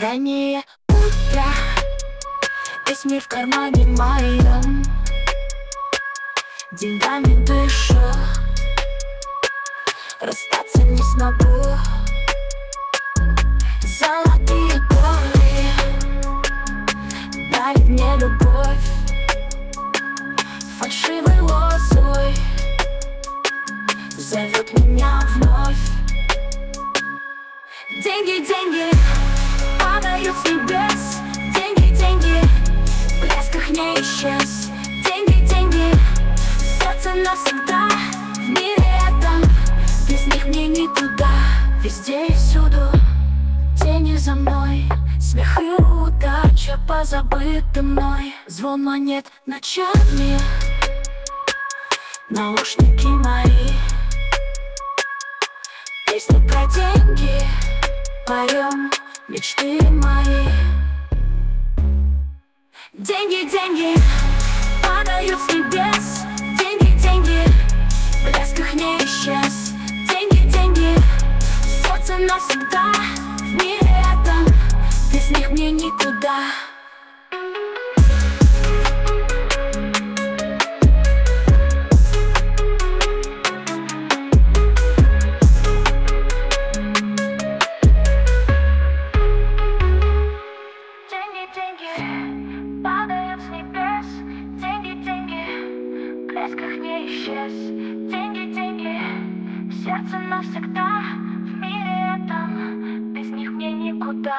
Раннее утро, весь мир в кармане моем, деньгами дышу, расстаться не смогу. Золотые боли дарит мне любовь, фальшивый лозой зовет меня вновь. Деньги, деньги падают с небес, деньги, деньги, блеск их не исчез. Деньги, деньги, сердце навсегда в мире этом, без них мне никуда. Везде и всюду тени за мной, смех и удача позабыты мной. Звон монет ночами, наушники мои, песни про деньги поем, мечты мои. Деньги, деньги падают с небес, деньги, деньги, блеск их не исчез. Деньги, деньги, сердце навсегда в мире этом, без них мне никуда. Падают с небес, деньги, деньги, блеск их не исчез. Деньги, деньги, сердце навсегда в мире этом, без них мне никуда.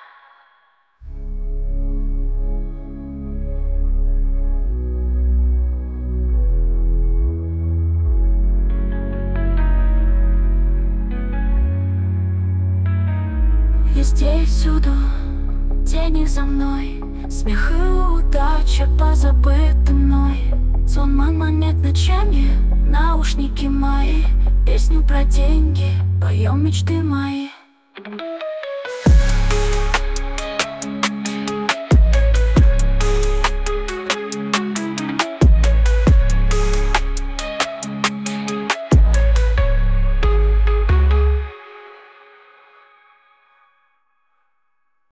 Везде и всюду тени за мной, смех и удача позабыты мной. Звон монет ночами, наушники мои, песню про деньги поем, мечты мои.